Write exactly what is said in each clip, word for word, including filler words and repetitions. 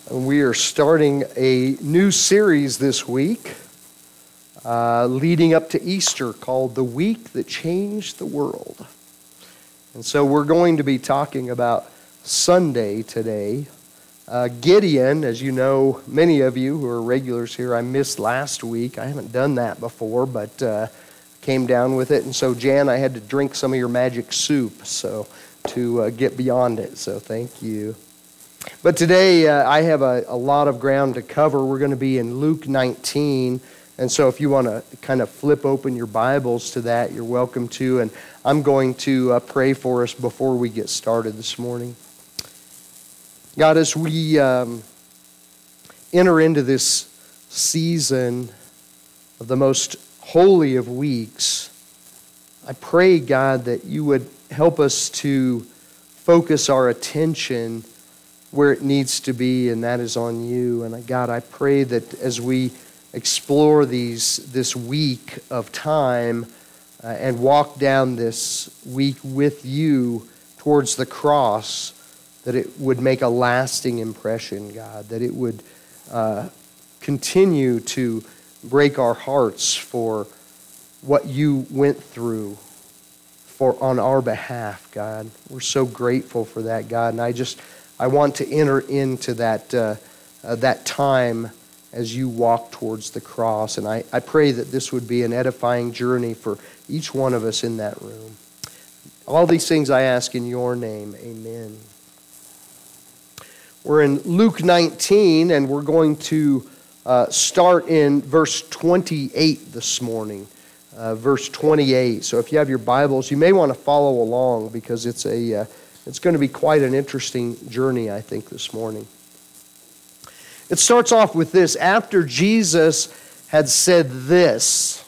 We are starting a new series this week uh, leading up to Easter called The Week That Changed the World. And so we're going to be talking about Sunday today. Uh, Gideon, as you know, many of you who are regulars here, I missed last week. I haven't done that before, but uh, came down with it. And so, Jan, I had to drink some of your magic soup so to uh, get beyond it. So thank you. But today uh, I have a, a lot of ground to cover. We're going to be in Luke nineteen. And so if you want to kind of flip open your Bibles to that, you're welcome to. And I'm going to uh, pray for us before we get started this morning. God, as we um, enter into this season of the most holy of weeks, I pray, God, that you would help us to focus our attention where it needs to be, and that is on you. And God, I pray that as we explore these this week of time uh, and walk down this week with you towards the cross, that it would make a lasting impression, God, that it would uh, continue to break our hearts for what you went through for on our behalf, God. We're so grateful for that, God, and I just I want to enter into that uh, uh, that time as you walk towards the cross. And I, I pray that this would be an edifying journey for each one of us in that room. All these things I ask in your name. Amen. We're in Luke nineteen, and we're going to uh, start in verse twenty-eight this morning. Uh, verse twenty-eight. So if you have your Bibles, you may want to follow along because it's a... Uh, It's going to be quite an interesting journey, I think, this morning. It starts off with this. After Jesus had said this,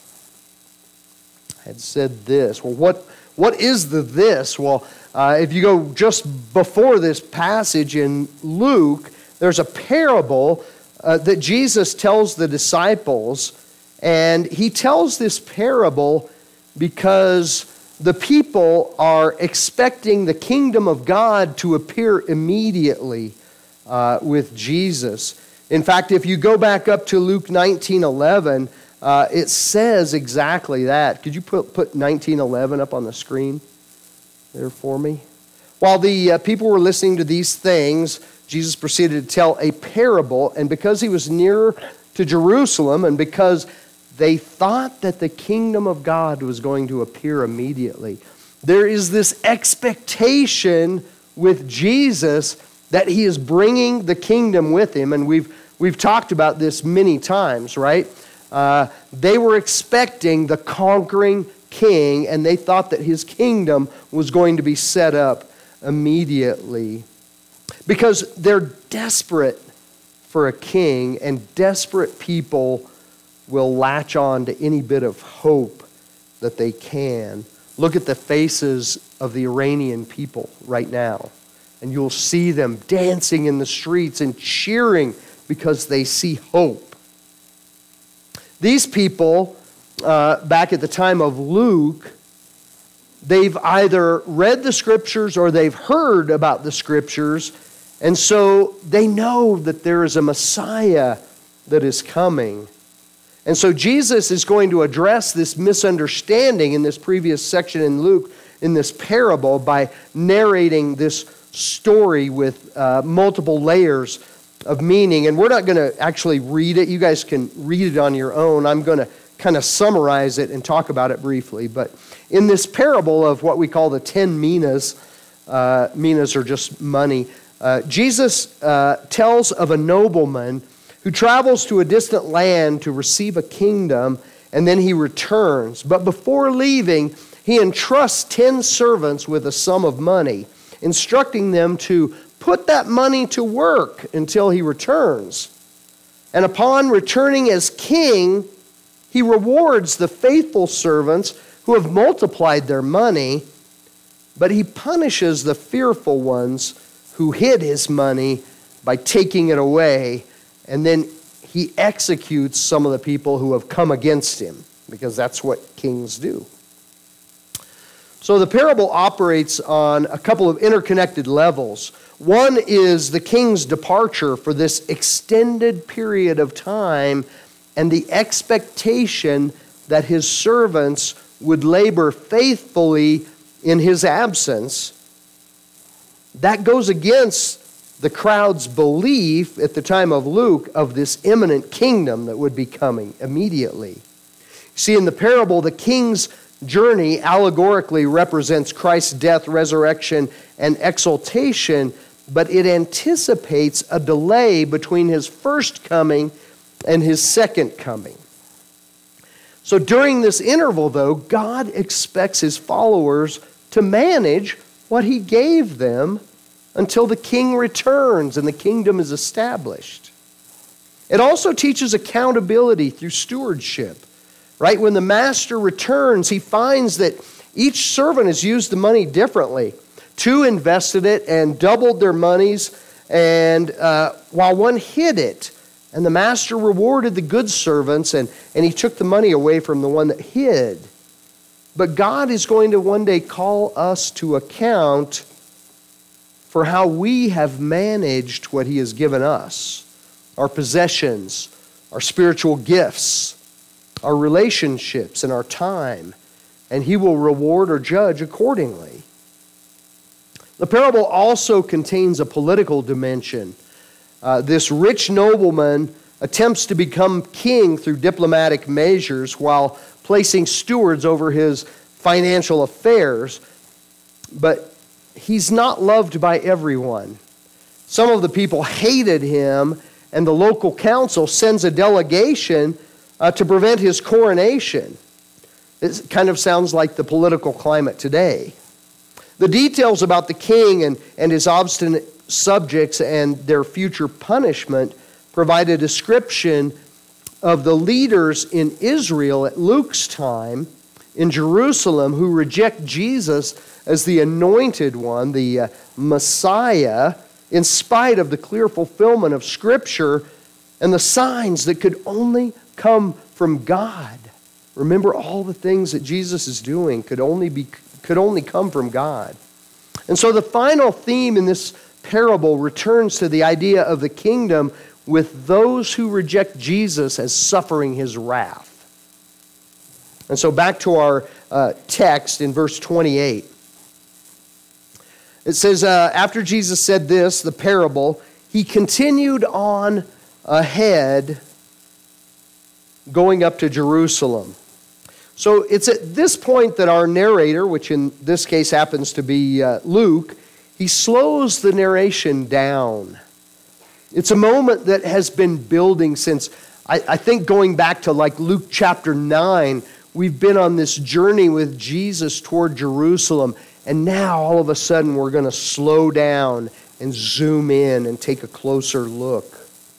had said this. Well, what, what is the this? Well, uh, if you go just before this passage in Luke, there's a parable uh, that Jesus tells the disciples, and he tells this parable because the people are expecting the kingdom of God to appear immediately uh, with Jesus. In fact, if you go back up to Luke nineteen eleven, uh, it says exactly that. Could you put, put nineteen eleven up on the screen there for me? While the uh, people were listening to these things, Jesus proceeded to tell a parable, and because he was near to Jerusalem, and because they thought that the kingdom of God was going to appear immediately, there is this expectation with Jesus that he is bringing the kingdom with him. And we've we've talked about this many times, right? Uh, they were expecting the conquering king, and they thought that his kingdom was going to be set up immediately because they're desperate for a king, and desperate people will latch on to any bit of hope that they can. Look at the faces of the Iranian people right now, and you'll see them dancing in the streets and cheering because they see hope. These people, uh, back at the time of Luke, they've either read the Scriptures or they've heard about the Scriptures, and so they know that there is a Messiah that is coming. And so Jesus is going to address this misunderstanding in this previous section in Luke, in this parable, by narrating this story with uh, multiple layers of meaning. And we're not going to actually read it. You guys can read it on your own. I'm going to kind of summarize it and talk about it briefly. But in this parable of what we call the ten minas, uh, minas are just money, uh, Jesus uh, tells of a nobleman who travels to a distant land to receive a kingdom, and then he returns. But before leaving, he entrusts ten servants with a sum of money, instructing them to put that money to work until he returns. And upon returning as king, he rewards the faithful servants who have multiplied their money, but he punishes the fearful ones who hid his money by taking it away. And then he executes some of the people who have come against him, because that's what kings do. So the parable operates on a couple of interconnected levels. One is the king's departure for this extended period of time and the expectation that his servants would labor faithfully in his absence. That goes against the crowd's belief at the time of Luke of this imminent kingdom that would be coming immediately. See, in the parable, the king's journey allegorically represents Christ's death, resurrection, and exaltation, but it anticipates a delay between his first coming and his second coming. So during this interval, though, God expects his followers to manage what he gave them until the king returns and the kingdom is established. It also teaches accountability through stewardship. Right? When the master returns, he finds that each servant has used the money differently. Two invested it and doubled their monies, and uh, while one hid it. And the master rewarded the good servants, and, and he took the money away from the one that hid. But God is going to one day call us to account for how we have managed what he has given us, our possessions, our spiritual gifts, our relationships, and our time, and he will reward or judge accordingly. The parable also contains a political dimension. Uh, this rich nobleman attempts to become king through diplomatic measures while placing stewards over his financial affairs, but he's not loved by everyone. Some of the people hated him, and the local council sends a delegation uh, to prevent his coronation. It kind of sounds like the political climate today. The details about the king and, and his obstinate subjects and their future punishment provide a description of the leaders in Israel at Luke's time in Jerusalem who reject Jesus as the anointed one, the uh, Messiah, in spite of the clear fulfillment of Scripture and the signs that could only come from God. Remember, all the things that Jesus is doing could only be could only come from God. And so the final theme in this parable returns to the idea of the kingdom with those who reject Jesus as suffering his wrath. And so back to our uh, text in verse twenty-eight. It says, uh, after Jesus said this, the parable, he continued on ahead, going up to Jerusalem. So it's at this point that our narrator, which in this case happens to be uh, Luke, he slows the narration down. It's a moment that has been building since, I, I think going back to like Luke chapter nine, we've been on this journey with Jesus toward Jerusalem, and now all of a sudden we're going to slow down and zoom in and take a closer look.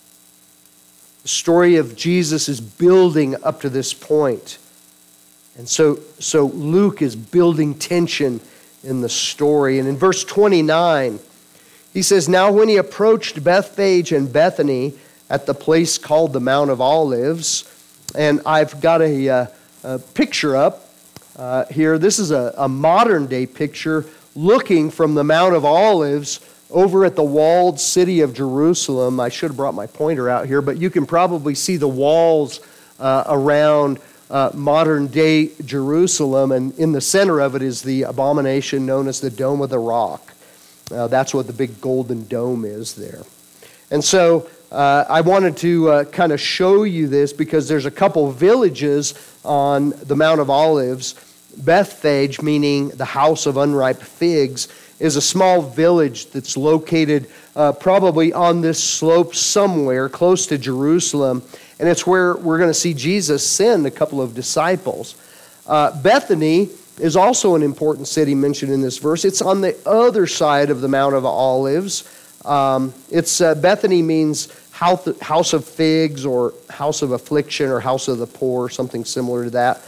The story of Jesus is building up to this point. And so, so Luke is building tension in the story. And in verse twenty-nine, he says, now when he approached Bethphage and Bethany at the place called the Mount of Olives, and I've got a, uh, a picture up uh, here. This is a, a modern day picture looking from the Mount of Olives over at the walled city of Jerusalem. I should have brought my pointer out here, but you can probably see the walls uh, around Uh, modern-day Jerusalem, and in the center of it is the abomination known as the Dome of the Rock. Uh, that's what the big golden dome is there. And so uh, I wanted to uh, kind of show you this because there's a couple villages on the Mount of Olives. Bethphage, meaning the house of unripe figs, is a small village that's located uh, probably on this slope somewhere close to Jerusalem. And it's where we're going to see Jesus send a couple of disciples. Uh, Bethany is also an important city mentioned in this verse. It's on the other side of the Mount of Olives. Um, it's uh, Bethany means house, house of figs or house of affliction or house of the poor, something similar to that.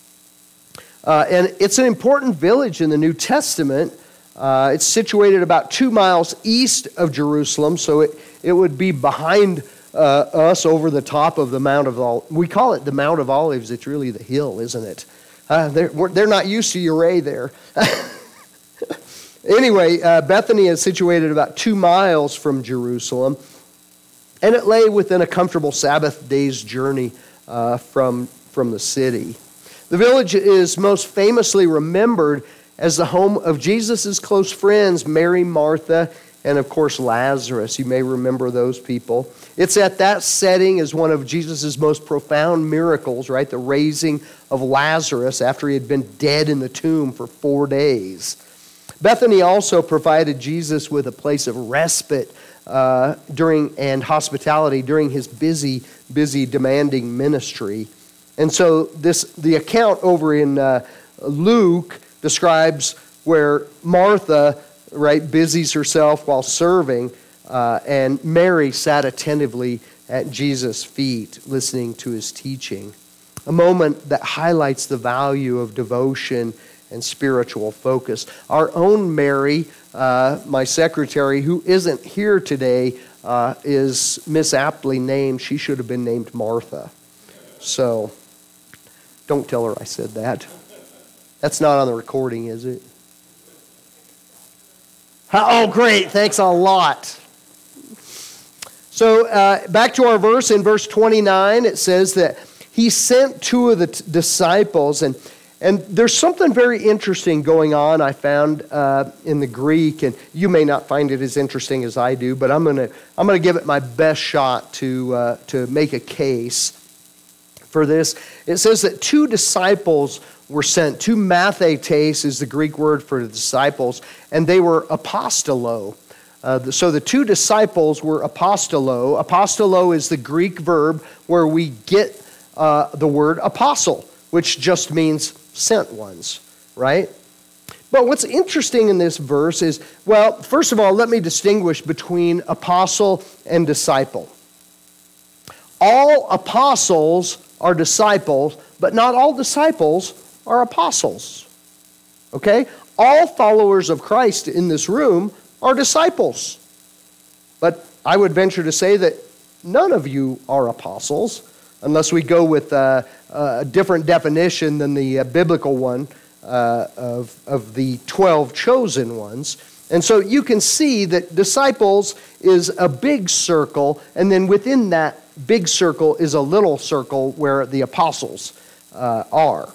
Uh, and it's an important village in the New Testament. Uh, it's situated about two miles east of Jerusalem, so it, it would be behind Uh, us over the top of the Mount of Olives. We call it the Mount of Olives. It's really the hill, isn't it? Uh, they're, they're not used to Uray there. Anyway, uh, Bethany is situated about two miles from Jerusalem, and it lay within a comfortable Sabbath day's journey uh, from, from the city. The village is most famously remembered as the home of Jesus' close friends, Mary, Martha, and of course Lazarus. You may remember those people. It's at that setting as one of Jesus' most profound miracles, right? The raising of Lazarus after he had been dead in the tomb for four days. Bethany also provided Jesus with a place of respite uh, during and hospitality during his busy, busy, demanding ministry. And so this the account over in uh, Luke describes where Martha, right, busies herself while serving, uh, and Mary sat attentively at Jesus' feet, listening to his teaching. A moment that highlights the value of devotion and spiritual focus. Our own Mary, uh, my secretary, who isn't here today, uh, is misaptly named. She should have been named Martha. So, don't tell her I said that. That's not on the recording, is it? Oh, great. Thanks a lot. So, uh, back to our verse. In verse twenty-nine, it says that he sent two of the t- disciples, and And there's something very interesting going on, I found, uh, in the Greek, and you may not find it as interesting as I do, but I'm going to I'm going to give it my best shot to uh, to make a case for this. It says that two disciples were sent. Two mathetes is the Greek word for the disciples, and they were apostolo. Uh, so the two disciples were apostolo. Apostolo is the Greek verb where we get uh, the word apostle, which just means sent ones, right? But what's interesting in this verse is, well, first of all, let me distinguish between apostle and disciple. All apostles are disciples, but not all disciples are apostles, okay? All followers of Christ in this room are disciples. But I would venture to say that none of you are apostles, unless we go with uh, a different definition than the uh, biblical one uh, of, of the twelve chosen ones. And so you can see that disciples is a big circle, and then within that big circle is a little circle where the apostles uh, are.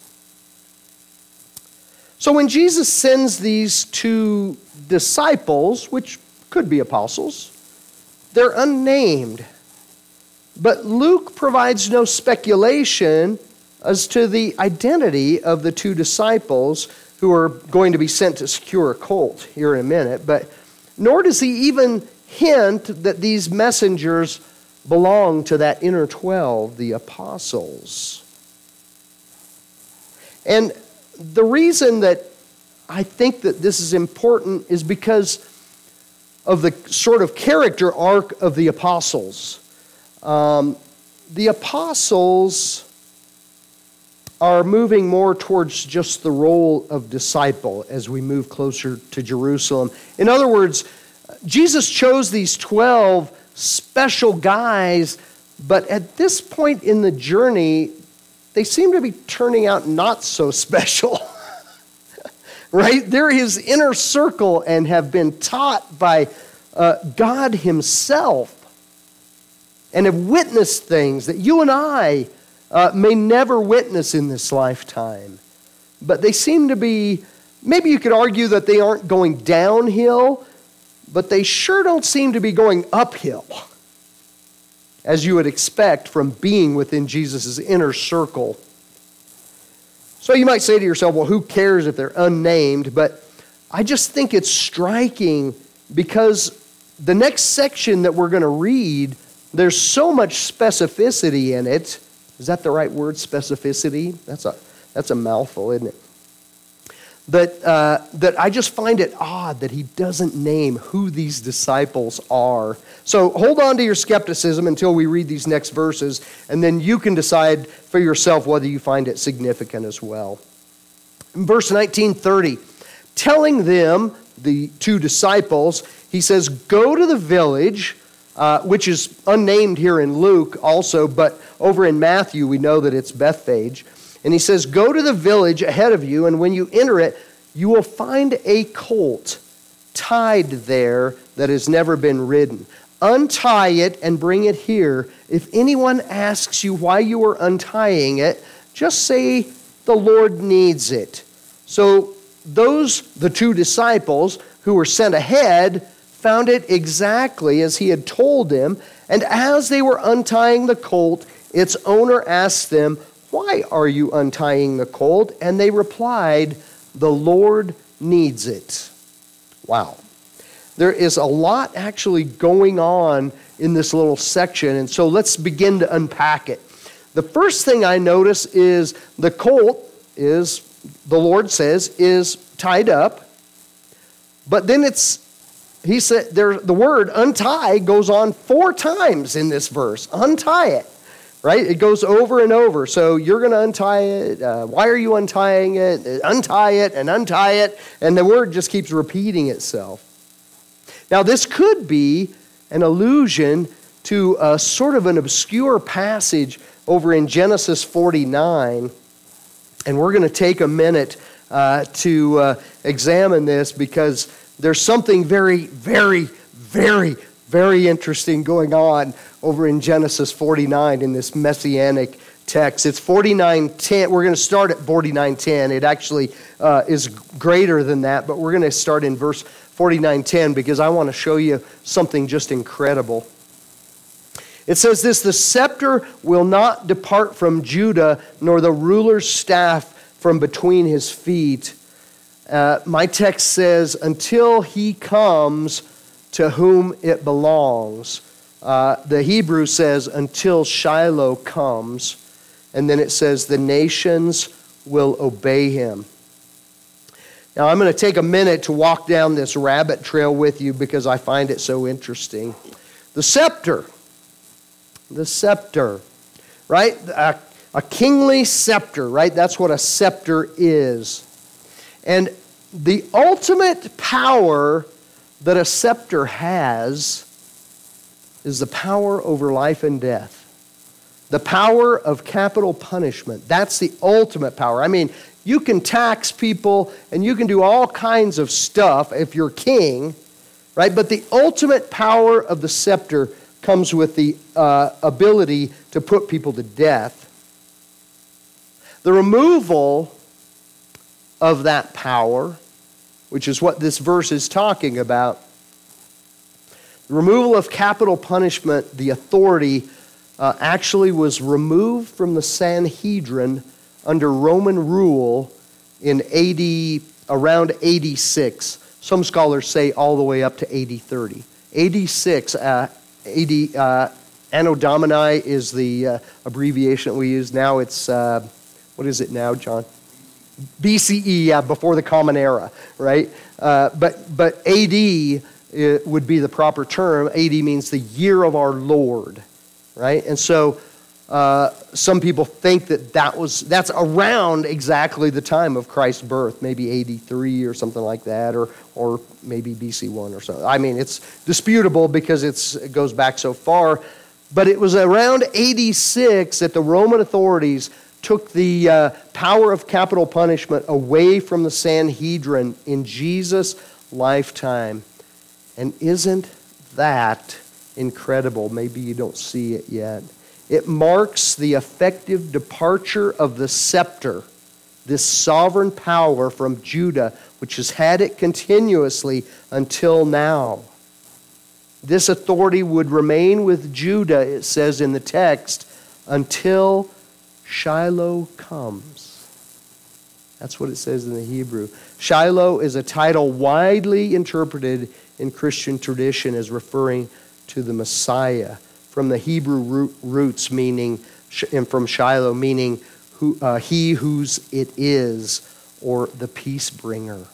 So when Jesus sends these two disciples, which could be apostles, they're unnamed. But Luke provides no speculation as to the identity of the two disciples who are going to be sent to secure a colt here in a minute. But nor does he even hint that these messengers belong to that inner twelve, the apostles. And the reason that I think that this is important is because of the sort of character arc of the apostles. Um, the apostles are moving more towards just the role of disciple as we move closer to Jerusalem. In other words, Jesus chose these twelve special guys, but at this point in the journey, they seem to be turning out not so special. Right? They're his inner circle and have been taught by uh, God himself and have witnessed things that you and I uh, may never witness in this lifetime. But they seem to be, maybe you could argue that they aren't going downhill, but they sure don't seem to be going uphill, as you would expect from being within Jesus' inner circle. So you might say to yourself, well, who cares if they're unnamed? But I just think it's striking because the next section that we're going to read, there's so much specificity in it. Is that the right word, specificity? That's a that's a mouthful, isn't it? That, uh, that I just find it odd that he doesn't name who these disciples are. So hold on to your skepticism until we read these next verses, and then you can decide for yourself whether you find it significant as well. In verse nineteen thirty, telling them, the two disciples, he says, go to the village, uh, which is unnamed here in Luke also, but over in Matthew we know that it's Bethphage. And he says, go to the village ahead of you, and when you enter it, you will find a colt tied there that has never been ridden. Untie it and bring it here. If anyone asks you why you are untying it, just say the Lord needs it. So those, the two disciples who were sent ahead, found it exactly as he had told them. And as they were untying the colt, its owner asked them, "Why are you untying the colt?" And they replied, "The Lord needs it." Wow. There is a lot actually going on in this little section, and so let's begin to unpack it. The first thing I notice is the colt is, the Lord says, is tied up, but then it's, he said, there, the word untie goes on four times in this verse. Untie it, right? It goes over and over. So you're going to untie it. Uh, why are you untying it? Untie it and untie it. And the word just keeps repeating itself. Now, this could be an allusion to a sort of an obscure passage over in Genesis forty-nine. And we're going to take a minute uh, to uh, examine this because there's something very, very, very, very interesting going on over in Genesis forty-nine in this messianic text. It's forty-nine ten. We're going to start at forty-nine ten. It actually uh, is greater than that, but we're going to start in verse forty-nine ten because I want to show you something just incredible. It says this, "The scepter will not depart from Judah, nor the ruler's staff from between his feet." Uh, my text says, "until he comes to whom it belongs." Uh, the Hebrew says, "until Shiloh comes." And then it says, "the nations will obey him." Now, I'm going to take a minute to walk down this rabbit trail with you because I find it so interesting. The scepter. The scepter, right? A, a kingly scepter, right? That's what a scepter is. And the ultimate power that a scepter has is the power over life and death. The power of capital punishment. That's the ultimate power. I mean, you can tax people and you can do all kinds of stuff if you're king, right? But the ultimate power of the scepter comes with the uh, ability to put people to death. The removal of that power, which is what this verse is talking about, the removal of capital punishment, the authority, uh, actually was removed from the Sanhedrin under Roman rule in A D, around A D six. Some scholars say all the way up to A D thirty. A D six, uh, A D, uh, Anno Domini is the uh, abbreviation that we use now. It's, uh, what is it now, John? B C E, yeah, before the Common Era, right? Uh, but but A D it would be the proper term. A D means the year of our Lord, right? And so uh, some people think that, that was that's around exactly the time of Christ's birth, maybe A D three or something like that, or or maybe B C one or so. I mean, it's disputable because it's, it goes back so far, but it was around A D six that the Roman authorities took the uh, power of capital punishment away from the Sanhedrin in Jesus' lifetime. And isn't that incredible? Maybe you don't see it yet. It marks the effective departure of the scepter, this sovereign power from Judah, which has had it continuously until now. This authority would remain with Judah, it says in the text, until Shiloh comes. That's what it says in the Hebrew. Shiloh is a title widely interpreted in Christian tradition as referring to the Messiah, from the Hebrew root, roots meaning, and from Shiloh meaning who, uh, he whose it is, or the peace bringer.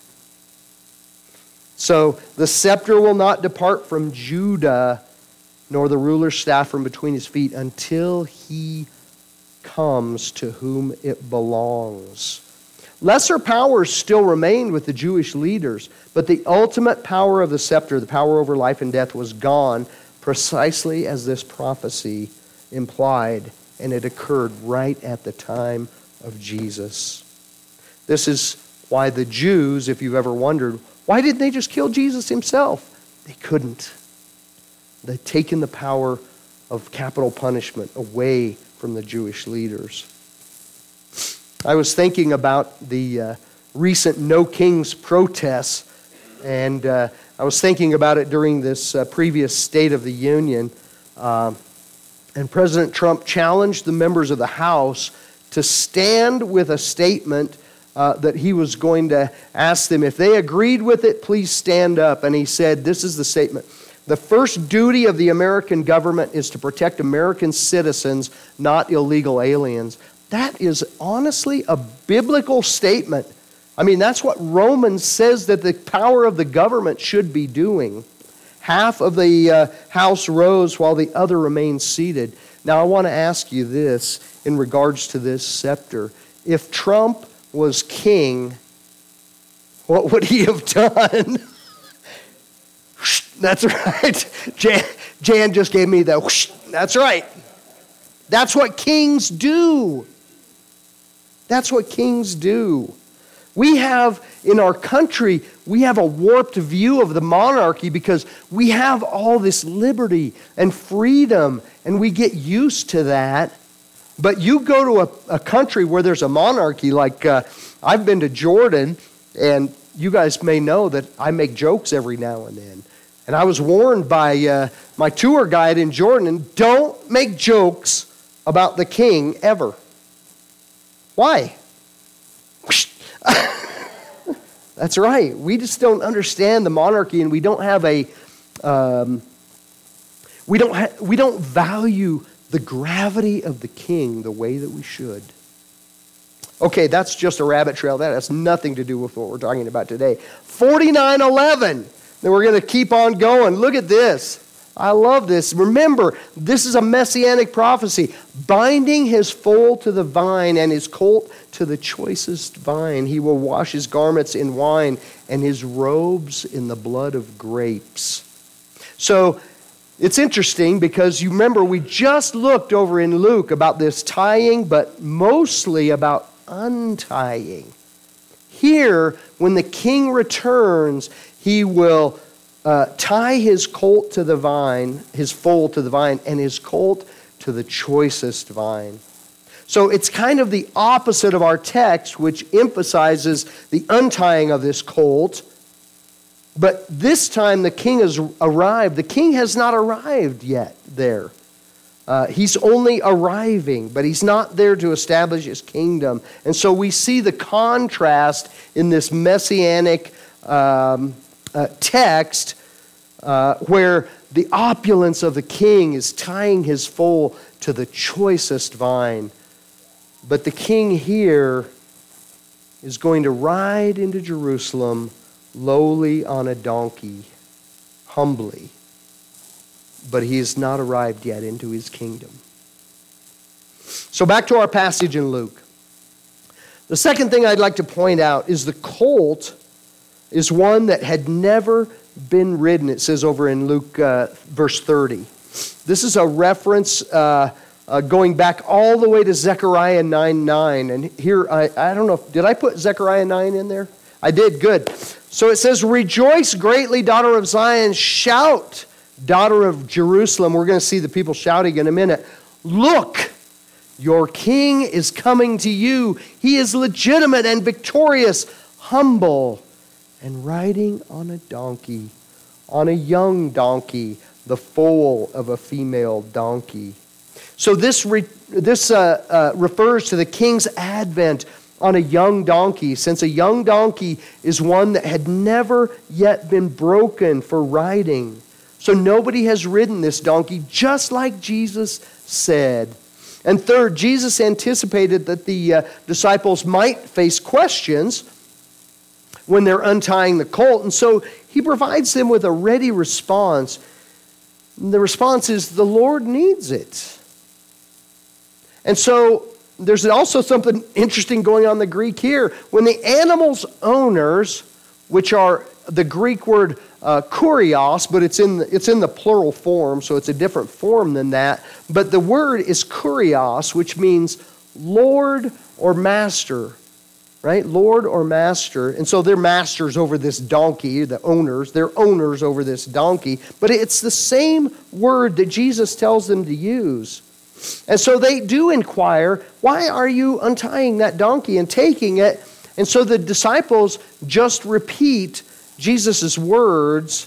So the scepter will not depart from Judah, nor the ruler's staff from between his feet, until he comes to whom it belongs. Lesser powers still remained with the Jewish leaders, but the ultimate power of the scepter, the power over life and death, was gone precisely as this prophecy implied, and it occurred right at the time of Jesus. This is why the Jews, if you've ever wondered, why didn't they just kill Jesus himself? They couldn't. They'd taken the power of capital punishment away from the Jewish leaders. I was thinking about the uh, recent No Kings protests, and uh, I was thinking about it during this uh, previous State of the Union. Uh, and President Trump challenged the members of the House to stand with a statement uh, that he was going to ask them. If they agreed with it, please stand up. And he said, this is the statement. The first duty of the American government is to protect American citizens, not illegal aliens. That is honestly a biblical statement. I mean, that's what Romans says that the power of the government should be doing. Half of the uh, house rose while the other remained seated. Now, I want to ask you this in regards to this scepter. If Trump was king, what would he have done? That's right. Jan, Jan just gave me the whoosh. That's right. That's what kings do. That's what kings do. We have, in our country, we have a warped view of the monarchy because we have all this liberty and freedom, and we get used to that. But you go to a, a country where there's a monarchy, like uh, I've been to Jordan, and you guys may know that I make jokes every now and then. And I was warned by uh, my tour guide in Jordan, don't make jokes about the king ever. Why? That's right. We just don't understand the monarchy, and we don't have a, um, we don't ha- we don't value the gravity of the king the way that we should. Okay, that's just a rabbit trail. That has nothing to do with what we're talking about today. forty-nine eleven. Then we're going to keep on going. Look at this. I love this. Remember, this is a messianic prophecy. Binding his foal to the vine and his colt to the choicest vine. He will wash his garments in wine and his robes in the blood of grapes. So it's interesting because you remember we just looked over in Luke about this tying, but mostly about untying. Here, when the king returns, he will Uh, tie his colt to the vine, his foal to the vine, and his colt to the choicest vine. So it's kind of the opposite of our text, which emphasizes the untying of this colt. But this time the king has arrived. The king has not arrived yet there. Uh, he's only arriving, but he's not there to establish his kingdom. And so we see the contrast in this messianic um Uh, text uh, where the opulence of the king is tying his foal to the choicest vine. But the king here is going to ride into Jerusalem lowly on a donkey, humbly. But he has not arrived yet into his kingdom. So back to our passage in Luke. The second thing I'd like to point out is the colt is one that had never been ridden. It says over in Luke uh, verse thirty. This is a reference uh, uh, going back all the way to Zechariah nine nine. And here, I, I don't know, did I put Zechariah nine in there? I did, good. So it says, rejoice greatly, daughter of Zion. Shout, daughter of Jerusalem. We're going to see the people shouting in a minute. Look, your king is coming to you. He is legitimate and victorious, humble, and riding on a donkey, on a young donkey, the foal of a female donkey. So this re, this uh, uh, refers to the king's advent on a young donkey, since a young donkey is one that had never yet been broken for riding. So nobody has ridden this donkey, just like Jesus said. And third, Jesus anticipated that the uh, disciples might face questions when they're untying the colt. And so he provides them with a ready response. And the response is, the Lord needs it. And so there's also something interesting going on in the Greek here. When the animal's owners, which are the Greek word uh, kurios, but it's in, the, it's in the plural form, so it's a different form than that. But the word is kurios, which means Lord or master. right? Lord or master. And so they're masters over this donkey, the owners. They're owners over this donkey. But it's the same word that Jesus tells them to use. And so they do inquire, why are you untying that donkey and taking it? And so the disciples just repeat Jesus' words.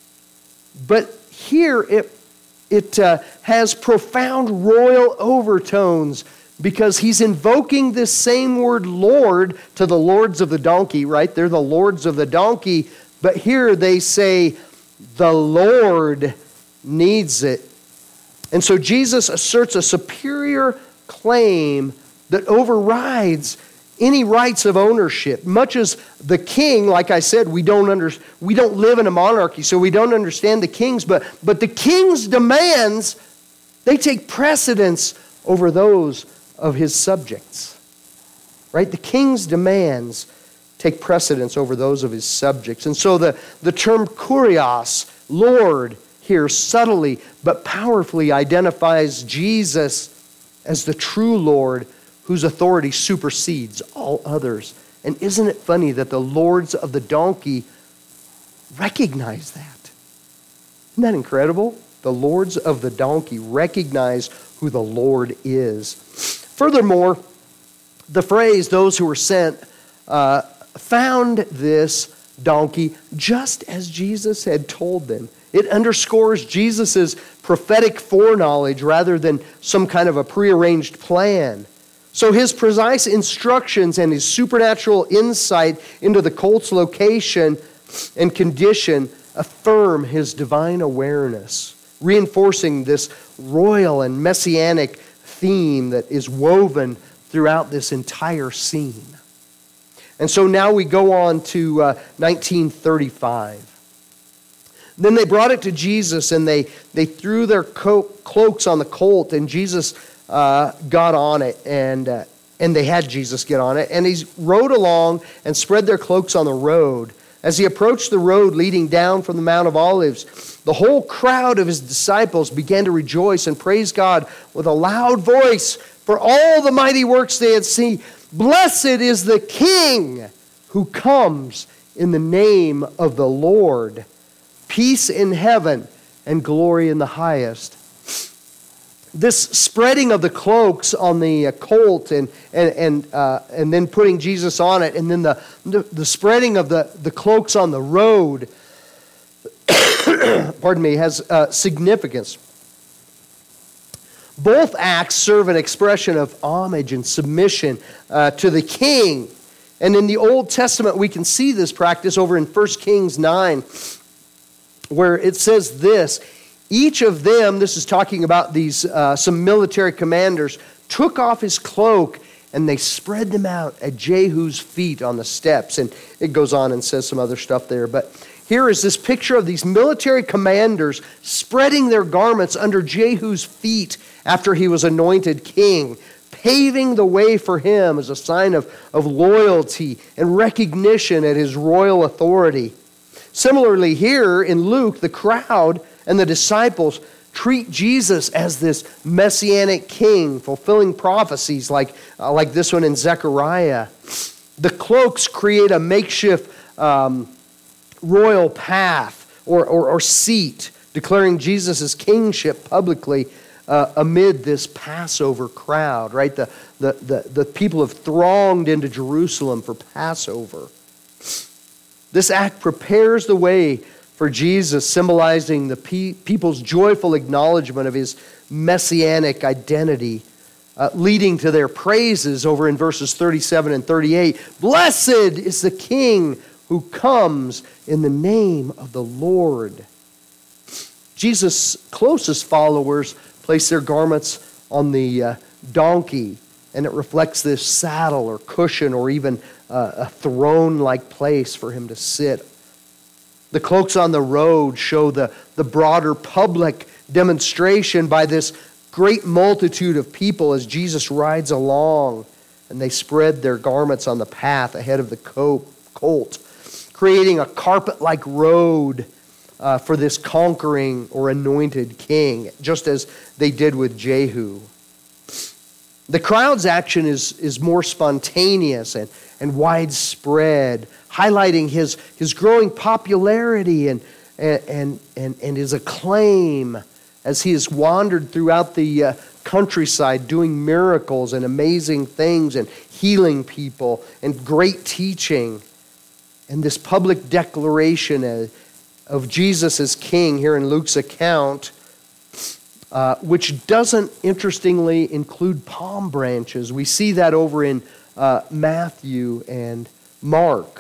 But here it, it uh, has profound royal overtones, because he's invoking this same word Lord to the lords of the donkey, right? They're the lords of the donkey. But here they say, the Lord needs it. And so Jesus asserts a superior claim that overrides any rights of ownership. Much as the king, like I said, we don't under, we don't live in a monarchy, so we don't understand the king's, but, but the king's demands, they take precedence over those of his subjects. Right? The king's demands take precedence over those of his subjects. And so the, the term kurios, Lord, here subtly but powerfully identifies Jesus as the true Lord whose authority supersedes all others. And isn't it funny that the lords of the donkey recognize that? Isn't that incredible? The lords of the donkey recognize who the Lord is. Furthermore, the phrase, those who were sent, uh, found this donkey just as Jesus had told them. It underscores Jesus' prophetic foreknowledge rather than some kind of a prearranged plan. So his precise instructions and his supernatural insight into the colt's location and condition affirm his divine awareness, reinforcing this royal and messianic theme that is woven throughout this entire scene. And so now we go on to uh, nineteen thirty-five. Then they brought it to Jesus, and they, they threw their co- cloaks on the colt, and Jesus uh, got on it, and uh, and they had Jesus get on it, and he rode along and spread their cloaks on the road. As he approached the road leading down from the Mount of Olives, the whole crowd of his disciples began to rejoice and praise God with a loud voice for all the mighty works they had seen. Blessed is the King who comes in the name of the Lord. Peace in heaven and glory in the highest. This spreading of the cloaks on the colt and and and, uh, and then putting Jesus on it, and then the, the, the spreading of the, the cloaks on the road, pardon me, has uh, significance. Both acts serve an expression of homage and submission uh, to the king. And in the Old Testament, we can see this practice over in First Kings nine, where it says this: each of them, this is talking about these uh, some military commanders, took off his cloak and they spread them out at Jehu's feet on the steps. And it goes on and says some other stuff there. But here is this picture of these military commanders spreading their garments under Jehu's feet after he was anointed king, paving the way for him as a sign of, of loyalty and recognition at his royal authority. Similarly, here in Luke, the crowd and the disciples treat Jesus as this messianic king, fulfilling prophecies like, uh, like this one in Zechariah. The cloaks create a makeshift um, royal path or, or, or seat, declaring Jesus' kingship publicly uh, amid this Passover crowd, right? The, the, the, the people have thronged into Jerusalem for Passover. This act prepares the way for Jesus, symbolizing the pe- people's joyful acknowledgement of his messianic identity, uh, leading to their praises over in verses thirty-seven and thirty-eight. Blessed is the King who comes in the name of the Lord. Jesus' closest followers place their garments on the uh, donkey, and it reflects this saddle or cushion or even uh, a throne-like place for him to sit. The cloaks on the road show the, the broader public demonstration by this great multitude of people as Jesus rides along, and they spread their garments on the path ahead of the colt, creating a carpet-like road uh, for this conquering or anointed king, just as they did with Jehu. The crowd's action is, is more spontaneous and, and widespread, highlighting his, his growing popularity and, and, and, and his acclaim as he has wandered throughout the uh, countryside doing miracles and amazing things and healing people and great teaching. And this public declaration of, of Jesus as king here in Luke's account, uh, which doesn't, interestingly, include palm branches. We see that over in uh, Matthew and Mark.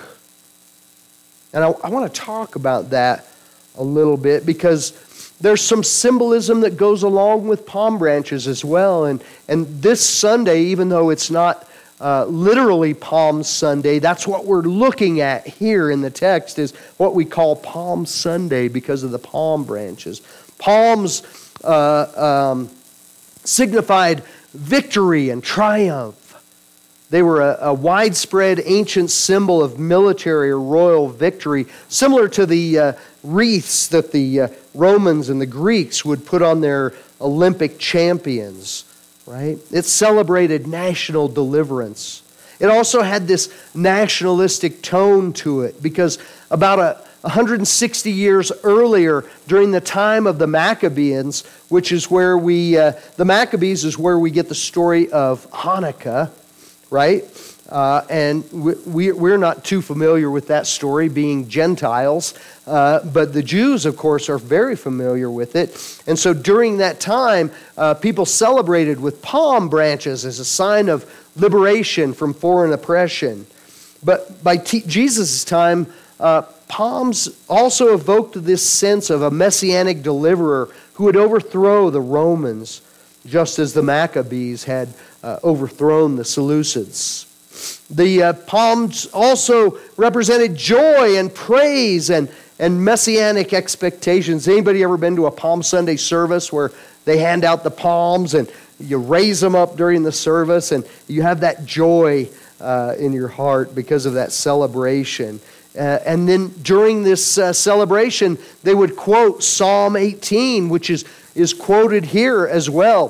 And I, I want to talk about that a little bit because there's some symbolism that goes along with palm branches as well. And, and this Sunday, even though it's not uh, literally Palm Sunday, that's what we're looking at here in the text is what we call Palm Sunday because of the palm branches. Palms uh, um, signified victory and triumph. They were a, a widespread ancient symbol of military or royal victory, similar to the uh, wreaths that the uh, Romans and the Greeks would put on their Olympic champions, right? It celebrated national deliverance. It also had this nationalistic tone to it because about a one hundred sixty years earlier, during the time of the Maccabees, which is where we, uh, the Maccabees is where we get the story of Hanukkah, right? Uh, and we, we're not too familiar with that story, being Gentiles, uh, but the Jews, of course, are very familiar with it. And so during that time, uh, people celebrated with palm branches as a sign of liberation from foreign oppression. But by t- Jesus' time, uh, palms also evoked this sense of a messianic deliverer who would overthrow the Romans, just as the Maccabees had uh, overthrown the Seleucids. The uh, palms also represented joy and praise and, and messianic expectations. Anybody ever been to a Palm Sunday service where they hand out the palms and you raise them up during the service and you have that joy uh, in your heart because of that celebration? Uh, and then during this uh, celebration, they would quote Psalm eighteen, which is, is quoted here as well.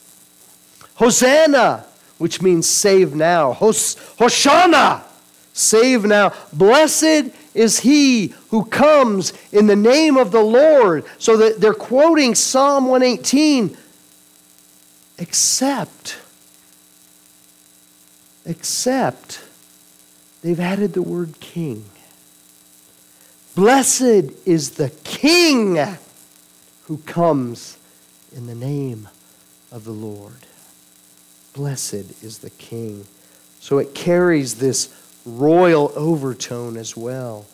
Hosanna, which means save now. Hos- Hoshana, save now. Blessed is he who comes in the name of the Lord. So that they're quoting Psalm one eighteen, except, except they've added the word king. Blessed is the King who comes in the name of the Lord. Blessed is the King. So it carries this royal overtone as well.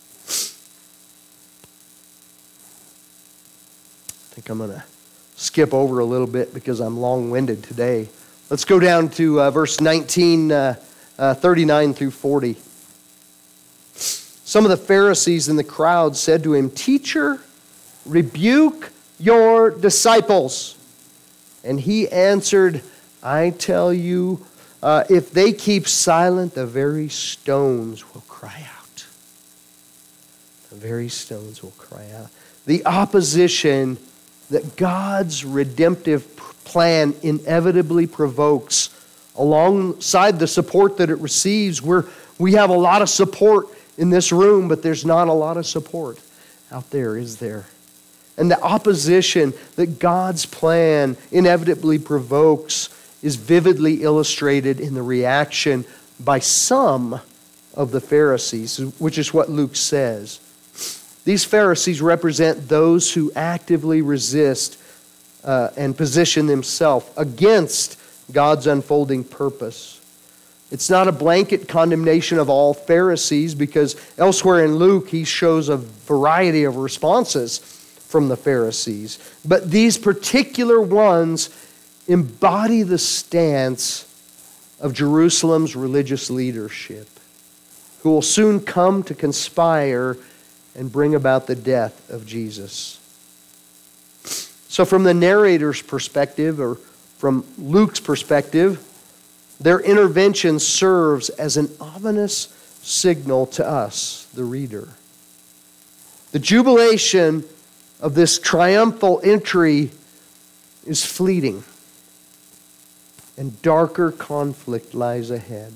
I think I'm going to skip over a little bit because I'm long-winded today. Let's go down to uh, verse nineteen, uh, uh, thirty-nine through forty. Some of the Pharisees in the crowd said to him, "Teacher, rebuke your disciples." And he answered, "I tell you, uh, if they keep silent, the very stones will cry out." The very stones will cry out. The opposition that God's redemptive plan inevitably provokes alongside the support that it receives. We're, we have a lot of support in this room, but there's not a lot of support out there, is there? And the opposition that God's plan inevitably provokes is vividly illustrated in the reaction by some of the Pharisees, which is what Luke says. These Pharisees represent those who actively resist uh, and position themselves against God's unfolding purpose. It's not a blanket condemnation of all Pharisees, because elsewhere in Luke he shows a variety of responses from the Pharisees. But these particular ones embody the stance of Jerusalem's religious leadership, who will soon come to conspire and bring about the death of Jesus. So from the narrator's perspective, or from Luke's perspective, their intervention serves as an ominous signal to us, the reader. The jubilation of this triumphal entry is fleeting. and darker conflict lies ahead.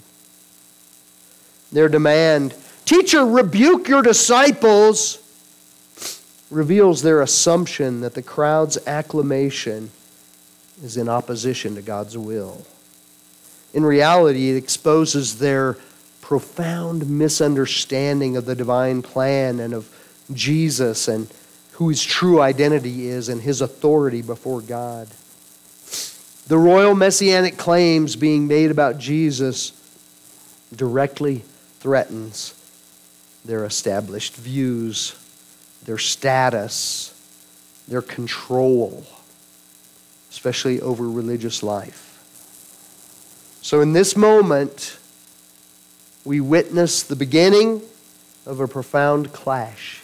Their demand, "Teacher, rebuke your disciples," reveals their assumption that the crowd's acclamation is in opposition to God's will. In reality, it exposes their profound misunderstanding of the divine plan and of Jesus and who his true identity is and his authority before God. The royal messianic claims being made about Jesus directly threatens their established views, their status, their control, especially over religious life. So in this moment, we witness the beginning of a profound clash.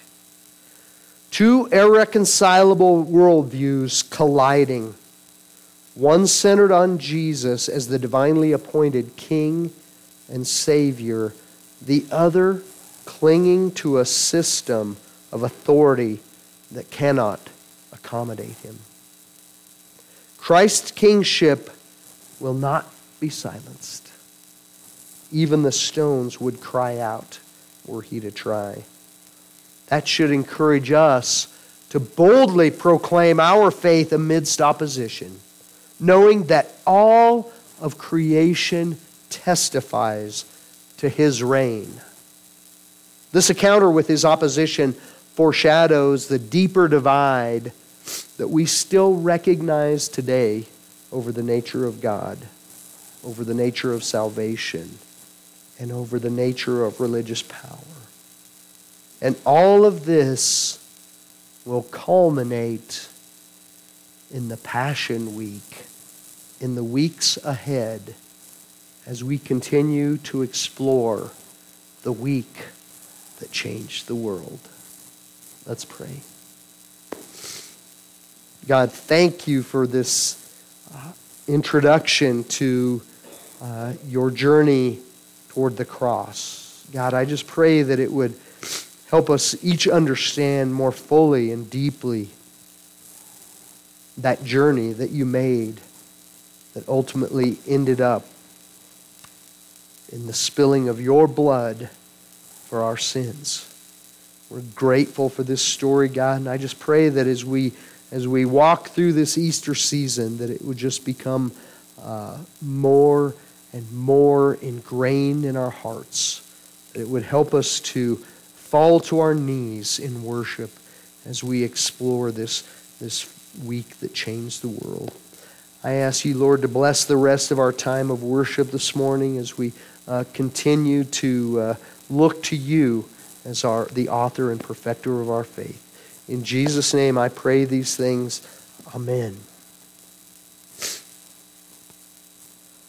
Two irreconcilable worldviews colliding. One centered on Jesus as the divinely appointed King and Savior. The other clinging to a system of authority that cannot accommodate him. Christ's kingship will not be silenced. Even the stones would cry out were he to try. That should encourage us to boldly proclaim our faith amidst opposition, knowing that all of creation testifies to his reign. This encounter with his opposition foreshadows the deeper divide that we still recognize today over the nature of God, over the nature of salvation, and over the nature of religious power. And all of this will culminate in the Passion Week, in the weeks ahead, as we continue to explore the week that changed the world. Let's pray. God, thank you for this uh, introduction to uh, your journey toward the cross. God, I just pray that it would help us each understand more fully and deeply that journey that you made that ultimately ended up in the spilling of your blood for our sins. We're grateful for this story, God, and I just pray that as we as we walk through this Easter season, that it would just become uh, more and more ingrained in our hearts. That it would help us to fall to our knees in worship as we explore this, this week that changed the world. I ask you, Lord, to bless the rest of our time of worship this morning as we uh, continue to uh, look to you as our the author and perfecter of our faith. In Jesus' name I pray these things. Amen.